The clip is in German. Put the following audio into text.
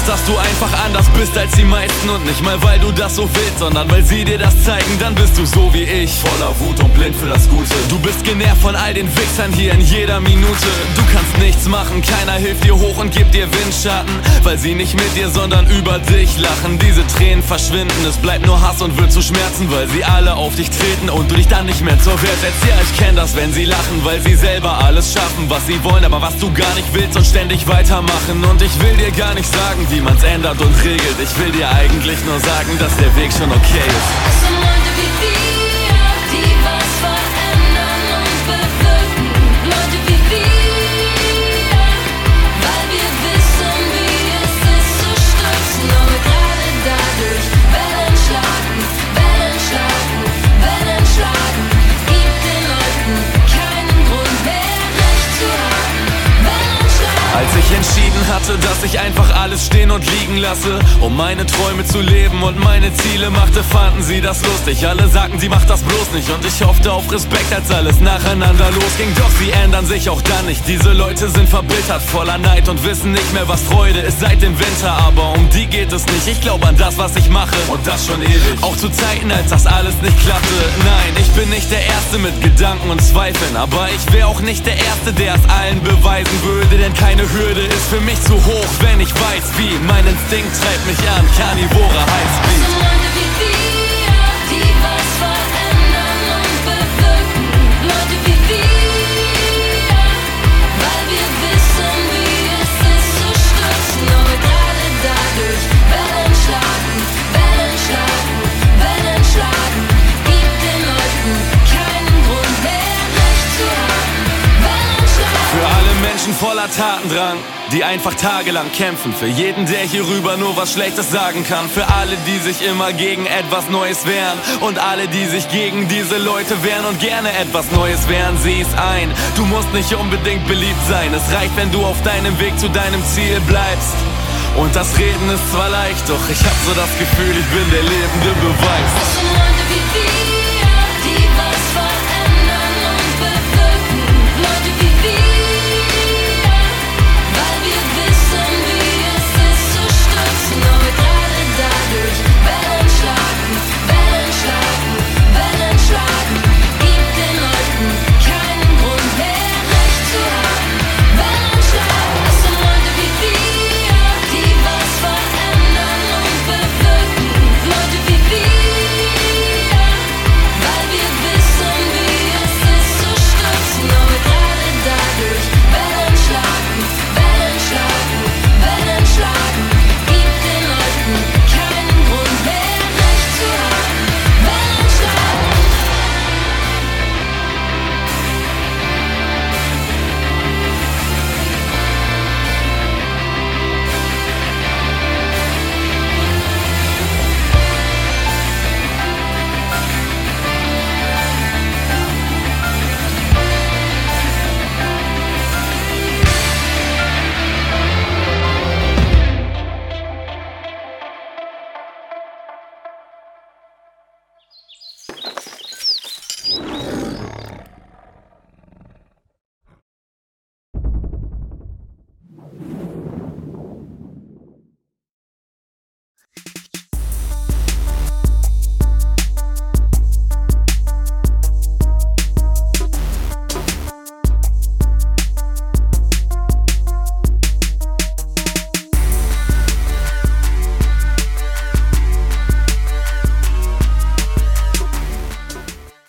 dass du einfach anders bist als die meisten. Und nicht mal, weil du das so willst, sondern weil sie dir das zeigen. Dann bist du so wie ich, voller Wut und blind für das Gute. Du bist genervt von all den Wichsern hier in jeder Minute. Du kannst nichts machen, keiner hilft dir hoch und gibt dir Windschatten, weil sie nicht mit dir, sondern über dich lachen. Diese Tränen verschwinden, es bleibt nur Hass und wird zu Schmerzen, weil sie alle auf dich treten und du dich dann nicht mehr zur Wehr setzt. Ja, ich kenn das, wenn sie lachen, weil sie selber alles schaffen, was sie wollen, aber was du gar nicht willst und ständig weitermachen. Und ich will dir gar nicht sagen, wie man's ändert und regelt. Ich will dir eigentlich nur sagen, dass der Weg schon okay ist. Es sind Leute wie wir, die was verändern und bewirken. Leute wie wir, weil wir wissen, wie es ist zu stürzen. Aber gerade dadurch Wellen schlagen, Wellen schlagen, Wellen schlagen. Gibt den Leuten keinen Grund mehr, recht zu haben. Wellen schlagen. Als ich entschieden hatte, dass ich einfach alles stehen und liegen lasse, um meine Träume zu leben und meine Ziele machte, fanden sie das lustig. Alle sagten, sie macht das bloß nicht, und ich hoffte auf Respekt, als alles nacheinander losging. Doch sie ändern sich auch dann nicht. Diese Leute sind verbittert, voller Neid und wissen nicht mehr, was Freude ist seit dem Winter. Aber um die geht es nicht. Ich glaube an das, was ich mache, und das schon ewig. Auch zu Zeiten, als das alles nicht klappte. Nein, ich bin nicht der Erste mit Gedanken und Zweifeln, aber ich wäre auch nicht der Erste, der es allen beweisen würde. Denn keine Hürde ist für mich zu hoch, wenn ich weiß wie. Mein Instinkt treibt mich an, Karnivore Highspeed. Es sind Leute wie wir, die was verändern und bewirken. Leute wie wir, weil wir wissen, wie es ist zu stürzen. Aber gerade dadurch Wellen schlagen, Wellen schlagen, Wellen schlagen. Gibt den Leuten keinen Grund mehr, recht zu haben. Wellen schlagen. Für alle Menschen voller Tatendrang, die einfach tagelang kämpfen. Für jeden, der hierüber nur was Schlechtes sagen kann. Für alle, die sich immer gegen etwas Neues wehren. Und alle, die sich gegen diese Leute wehren und gerne etwas Neues wehren. Sieh's ein, du musst nicht unbedingt beliebt sein. Es reicht, wenn du auf deinem Weg zu deinem Ziel bleibst. Und das Reden ist zwar leicht, doch ich hab so das Gefühl, ich bin der lebende Beweis. Es sind Leute